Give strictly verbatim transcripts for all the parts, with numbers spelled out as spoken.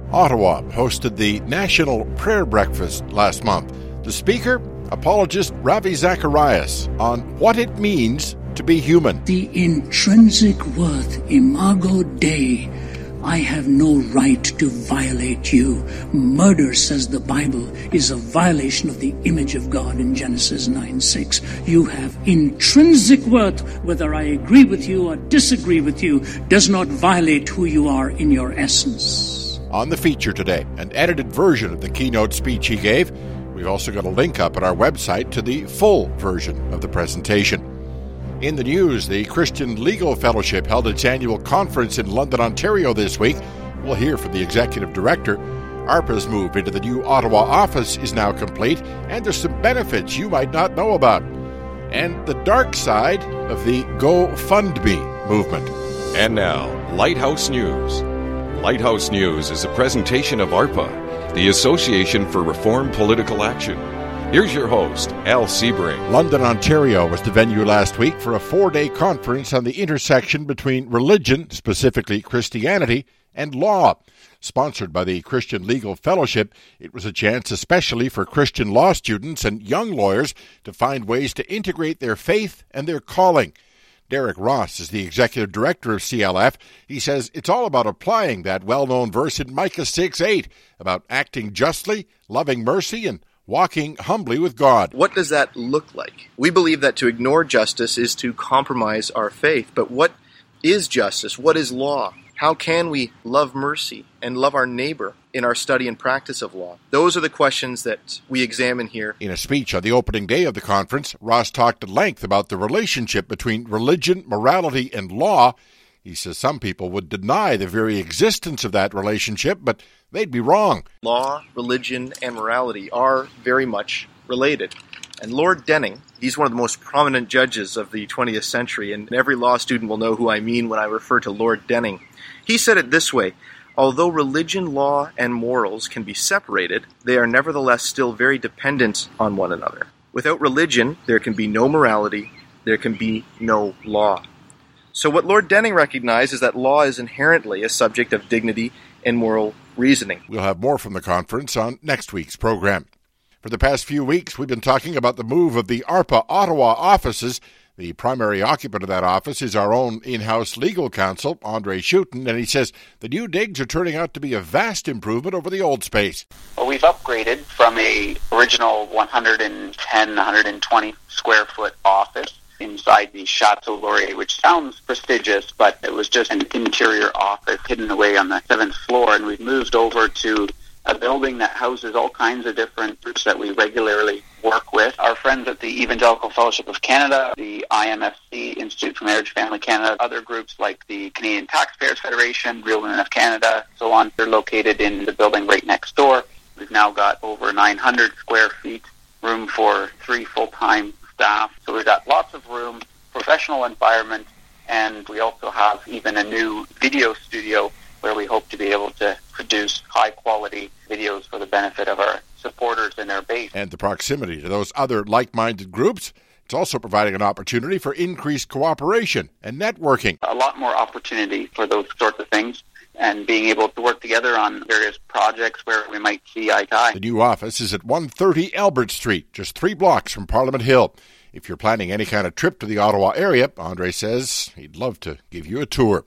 Ottawa hosted the National Prayer Breakfast last month. The speaker, apologist Ravi Zacharias, on what it means to be human. The intrinsic worth, imago Dei. I have no right to violate you. Murder, says the Bible, is a violation of the image of God in Genesis nine six. You have intrinsic worth. Whether I agree with you or disagree with you does not violate who you are in your essence. On the feature today, an edited version of the keynote speech he gave. We've also got a link up at our website to the full version of the presentation. In the news, the Christian Legal Fellowship held its annual conference in London, Ontario this week. We'll hear from the executive director. ARPA's move into the new Ottawa office is now complete, and there's some benefits you might not know about. And the dark side of the GoFundMe movement. And now, Lighthouse News. Lighthouse News is a presentation of ARPA, the Association for Reform Political Action. Here's your host, Al Sebring. London, Ontario was the venue last week for a four-day conference on the intersection between religion, specifically Christianity, and law. Sponsored by the Christian Legal Fellowship, it was a chance especially for Christian law students and young lawyers to find ways to integrate their faith and their calling. Derek Ross is the executive director of C L F. He says it's all about applying that well-known verse in Micah six eight about acting justly, loving mercy, and walking humbly with God. What does that look like? We believe that to ignore justice is to compromise our faith. But what is justice? What is law? How can we love mercy and love our neighbor in our study and practice of law? Those are the questions that we examine here. In a speech on the opening day of the conference, Ross talked at length about the relationship between religion, morality, and law. He says some people would deny the very existence of that relationship, but they'd be wrong. Law, religion, and morality are very much related. And Lord Denning, he's one of the most prominent judges of the twentieth century, and every law student will know who I mean when I refer to Lord Denning. He said it this way: although religion, law, and morals can be separated, they are nevertheless still very dependent on one another. Without religion, there can be no morality, there can be no law. So what Lord Denning recognized is that law is inherently a subject of dignity and moral reasoning. We'll have more from the conference on next week's program. For the past few weeks, we've been talking about the move of the ARPA Ottawa offices. The primary occupant of that office is our own in-house legal counsel, Andre Schutten, and he says the new digs are turning out to be a vast improvement over the old space. Well, we've upgraded from a original one hundred ten, one hundred twenty square foot office inside the Chateau Laurier, which sounds prestigious, but it was just an interior office hidden away on the seventh floor, and we've moved over to a building that houses all kinds of different groups that we regularly work with. Our friends at the Evangelical Fellowship of Canada, the I M F C, Institute for Marriage Family Canada, other groups like the Canadian Taxpayers Federation, Real Women of Canada, so on. They're located in the building right next door. We've now got over nine hundred square feet, room for three full-time staff. So we've got lots of room, professional environment, and we also have even a new video studio where we hope to be able to produce high-quality videos for the benefit of our supporters and their base. And the proximity to those other like-minded groups, it's also providing an opportunity for increased cooperation and networking. A lot more opportunity for those sorts of things, and being able to work together on various projects where we might see eye to eye. The new office is at one thirty Albert Street, just three blocks from Parliament Hill. If you're planning any kind of trip to the Ottawa area, Andre says he'd love to give you a tour.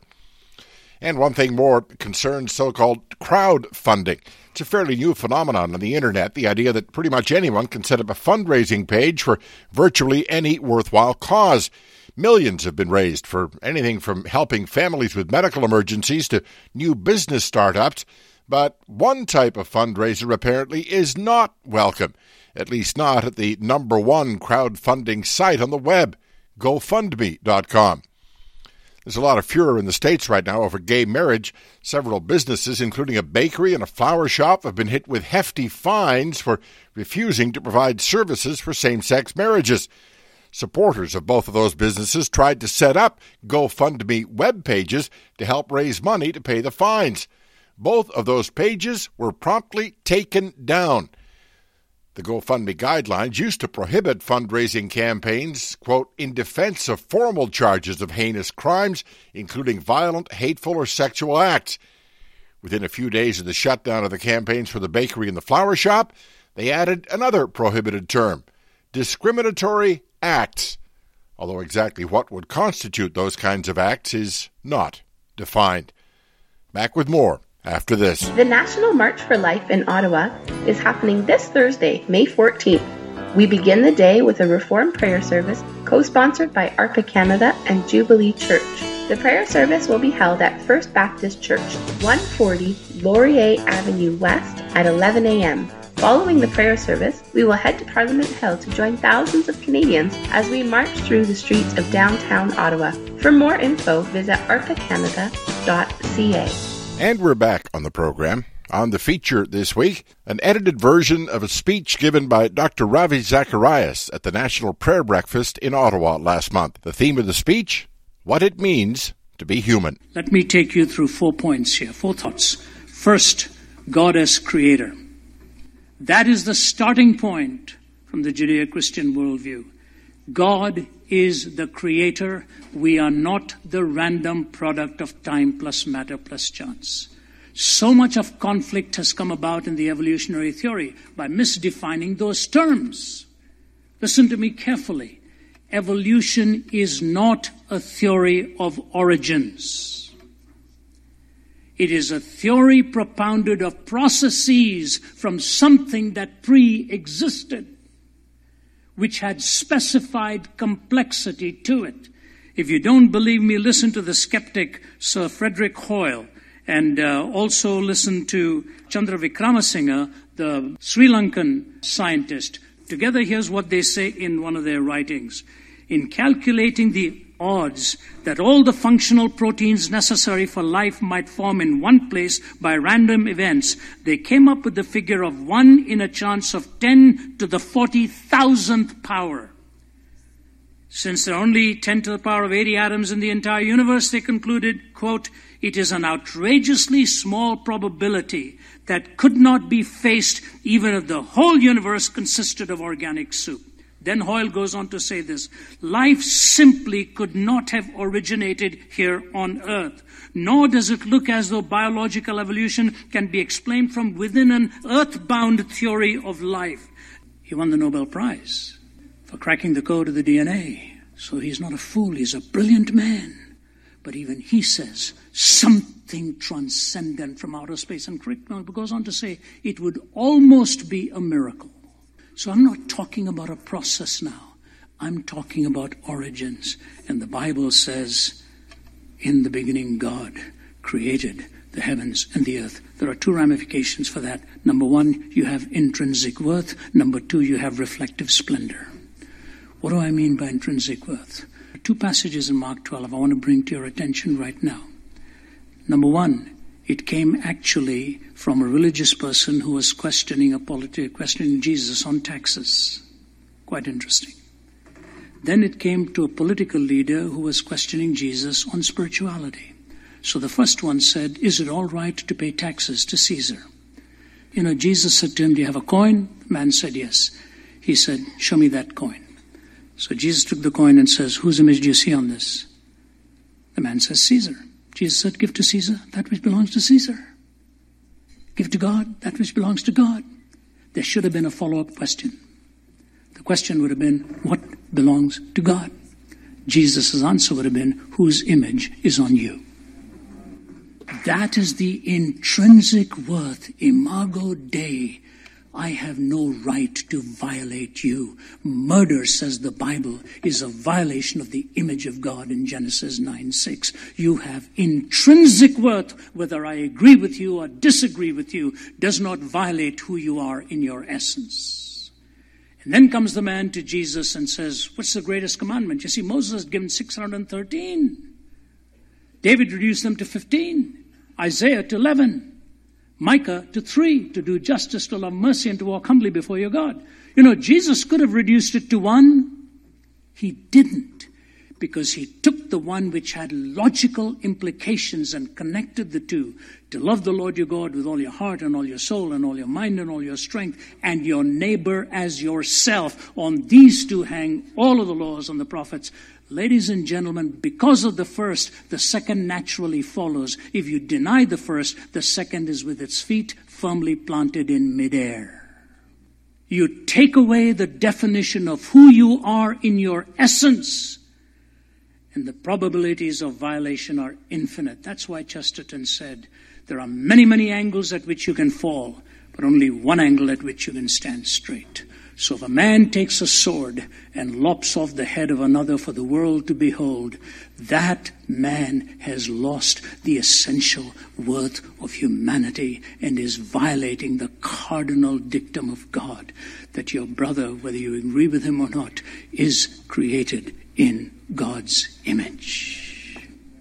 And one thing more concerns so-called crowdfunding. It's a fairly new phenomenon on the internet, the idea that pretty much anyone can set up a fundraising page for virtually any worthwhile cause. Millions have been raised for anything from helping families with medical emergencies to new business startups. But one type of fundraiser apparently is not welcome, at least not at the number one crowdfunding site on the web, GoFundMe dot com. There's a lot of furor in the States right now over gay marriage. Several businesses, including a bakery and a flower shop, have been hit with hefty fines for refusing to provide services for same-sex marriages. Supporters of both of those businesses tried to set up GoFundMe web pages to help raise money to pay the fines. Both of those pages were promptly taken down. The GoFundMe guidelines used to prohibit fundraising campaigns, quote, in defense of formal charges of heinous crimes, including violent, hateful, or sexual acts. Within a few days of the shutdown of the campaigns for the bakery and the flower shop, they added another prohibited term, discriminatory acts, although exactly what would constitute those kinds of acts is not defined. Back with more after this. The National March for Life in Ottawa is happening this Thursday, May fourteenth. We begin the day with a Reformed prayer service co-sponsored by ARPA Canada and Jubilee Church. The prayer service will be held at First Baptist Church, one forty Laurier Avenue West at eleven a.m. Following the prayer service, we will head to Parliament Hill to join thousands of Canadians as we march through the streets of downtown Ottawa. For more info, visit arpa canada dot c a. And we're back on the program. On the feature this week, an edited version of a speech given by Doctor Ravi Zacharias at the National Prayer Breakfast in Ottawa last month. The theme of the speech, what it means to be human. Let me take you through four points here, four thoughts. First, God as creator. That is the starting point from the Judeo-Christian worldview. God is the creator. We are not the random product of time plus matter plus chance. So much of conflict has come about in the evolutionary theory by misdefining those terms. Listen to me carefully. Evolution is not a theory of origins. It is a theory propounded of processes from something that pre-existed, which had specified complexity to it. If you don't believe me, listen to the skeptic Sir Frederick Hoyle, and uh, also listen to Chandra Vikramasinghe, the Sri Lankan scientist. Together, here's what they say in one of their writings. In calculating the odds that all the functional proteins necessary for life might form in one place by random events, they came up with the figure of one in a chance of ten to the forty thousandth power. Since there are only ten to the power of eighty atoms in the entire universe, they concluded, quote, it is an outrageously small probability that could not be faced even if the whole universe consisted of organic soup. Then Hoyle goes on to say this, life simply could not have originated here on Earth, nor does it look as though biological evolution can be explained from within an earth-bound theory of life. He won the Nobel Prize for cracking the code of the D N A. So he's not a fool, he's a brilliant man. But even he says something transcendent from outer space. And Crickmore goes on to say it would almost be a miracle. So I'm not talking about a process now. I'm talking about origins. And the Bible says, in the beginning God created the heavens and the earth. There are two ramifications for that. Number one, you have intrinsic worth. Number two, you have reflective splendor. What do I mean by intrinsic worth? Two passages in Mark twelve I want to bring to your attention right now. Number one, it came actually from a religious person who was questioning a politi- questioning Jesus on taxes. Quite interesting. Then it came to a political leader who was questioning Jesus on spirituality. So the first one said, is it all right to pay taxes to Caesar? You know, Jesus said to him, do you have a coin? The man said, yes. He said, show me that coin. So Jesus took the coin and says, whose image do you see on this? The man says, Caesar. Jesus said, give to Caesar that which belongs to Caesar. Give to God that which belongs to God. There should have been a follow-up question. The question would have been, what belongs to God? Jesus' answer would have been, whose image is on you? That is the intrinsic worth, imago Dei. I have no right to violate you. Murder, says the Bible, is a violation of the image of God in Genesis nine six. You have intrinsic worth. Whether I agree with you or disagree with you does not violate who you are in your essence. And then comes the man to Jesus and says, what's the greatest commandment? You see, Moses has given six hundred thirteen. David reduced them to fifteen. Isaiah to eleven. Micah to three, to do justice, to love mercy, and to walk humbly before your God. You know, Jesus could have reduced it to one. He didn't, because he took the one which had logical implications and connected the two. To love the Lord your God with all your heart and all your soul and all your mind and all your strength, and your neighbor as yourself. On these two hang all of the laws and the prophets. Ladies and gentlemen, because of the first, the second naturally follows. If you deny the first, the second is with its feet firmly planted in midair. You take away the definition of who you are in your essence, and the probabilities of violation are infinite. That's why Chesterton said, there are many, many angles at which you can fall, but only one angle at which you can stand straight. So if a man takes a sword and lops off the head of another for the world to behold, that man has lost the essential worth of humanity and is violating the cardinal dictum of God, that your brother, whether you agree with him or not, is created in God's image.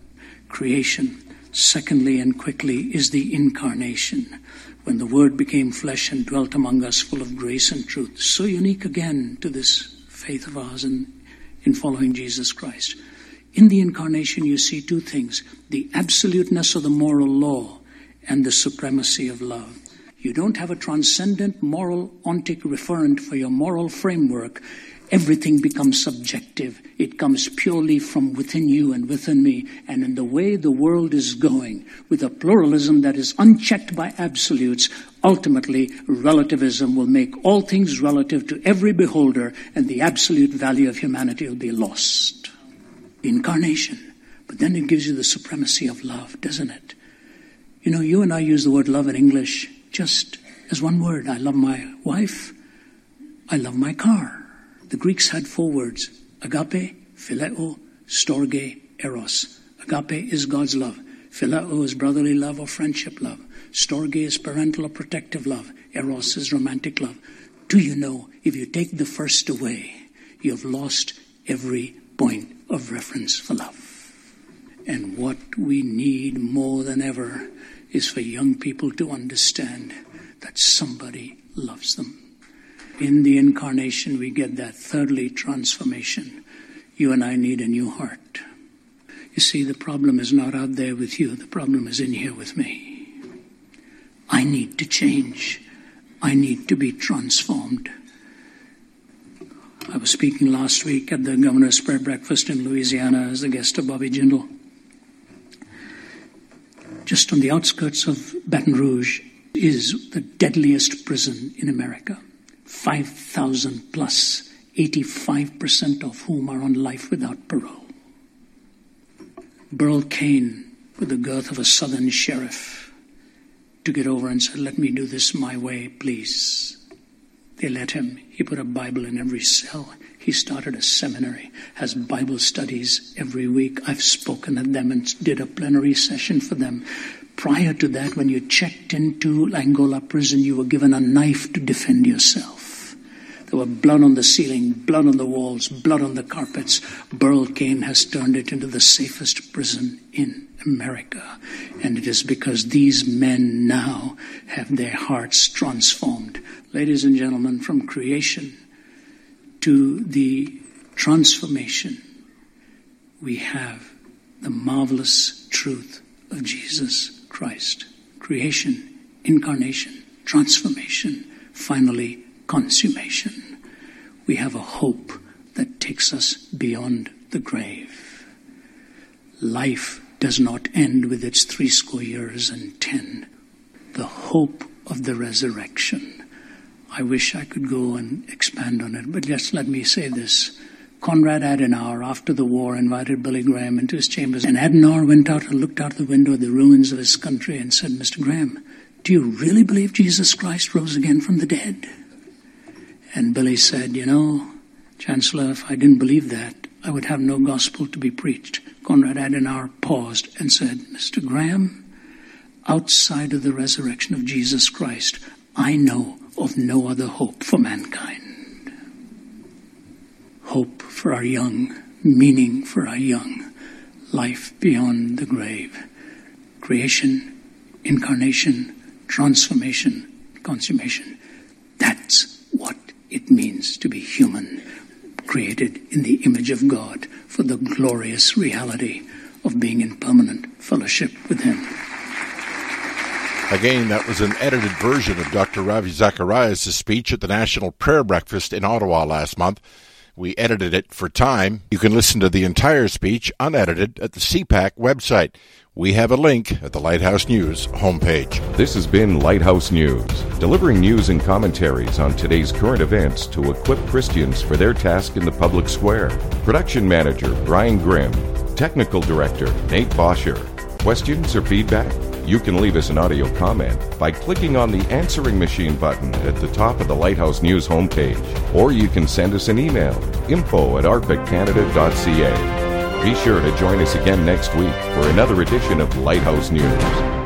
Creation, secondly and quickly, is the incarnation. When the Word became flesh and dwelt among us, full of grace and truth. So unique again to this faith of ours in, in following Jesus Christ. In the incarnation you see two things: the absoluteness of the moral law and the supremacy of love. You don't have a transcendent moral ontic referent for your moral framework. Everything becomes subjective. It comes purely from within you and within me. And in the way the world is going, with a pluralism that is unchecked by absolutes, ultimately relativism will make all things relative to every beholder, and the absolute value of humanity will be lost. Incarnation. But then it gives you the supremacy of love, doesn't it? You know, you and I use the word love in English just as one word. I love my wife. I love my car. The Greeks had four words: agape, phileo, storge, eros. Agape is God's love. Phileo is brotherly love or friendship love. Storge is parental or protective love. Eros is romantic love. Do you know, if you take the first away, you have lost every point of reference for love. And what we need more than ever is for young people to understand that somebody loves them. In the incarnation, we get that. Thirdly, transformation. You and I need a new heart. You see, the problem is not out there with you. The problem is in here with me. I need to change. I need to be transformed. I was speaking last week at the Governor's Prayer Breakfast in Louisiana as the guest of Bobby Jindal. Just on the outskirts of Baton Rouge is the deadliest prison in America. five thousand plus, eighty-five percent of whom are on life without parole. Burl Cain, with the girth of a southern sheriff, took it over and said, let me do this my way, please. They let him. He put a Bible in every cell. He started a seminary, has Bible studies every week. I've spoken at them and did a plenary session for them. Prior to that, when you checked into Angola prison, you were given a knife to defend yourself. There were blood on the ceiling, blood on the walls, blood on the carpets. Burl Cain has turned it into the safest prison in America. And it is because these men now have their hearts transformed. Ladies and gentlemen, from creation to the transformation, we have the marvelous truth of Jesus Christ. Creation, incarnation, transformation, finally consummation. We have a hope that takes us beyond the grave. Life does not end with its threescore years and ten. The hope of the resurrection. I wish I could go and expand on it, but just let me say this. Konrad Adenauer, after the war, invited Billy Graham into his chambers, and Adenauer went out and looked out the window at the ruins of his country and said, Mister Graham, do you really believe Jesus Christ rose again from the dead? And Billy said, you know, Chancellor, if I didn't believe that, I would have no gospel to be preached. Konrad Adenauer paused and said, Mister Graham, outside of the resurrection of Jesus Christ, I know of no other hope for mankind. Hope for our young, meaning for our young, life beyond the grave. Creation, incarnation, transformation, consummation. That's what it means to be human, created in the image of God for the glorious reality of being in permanent fellowship with Him. Again, that was an edited version of Doctor Ravi Zacharias' speech at the National Prayer Breakfast in Ottawa last month. We edited it for time. You can listen to the entire speech unedited at the C PAC website. We have a link at the Lighthouse News homepage. This has been Lighthouse News, delivering news and commentaries on today's current events to equip Christians for their task in the public square. Production Manager Brian Grimm. Technical Director Nate Bosher. Questions or feedback? You can leave us an audio comment by clicking on the answering machine button at the top of the Lighthouse News homepage. Or you can send us an email, info at arpic canada dot c a. Be sure to join us again next week for another edition of Lighthouse News.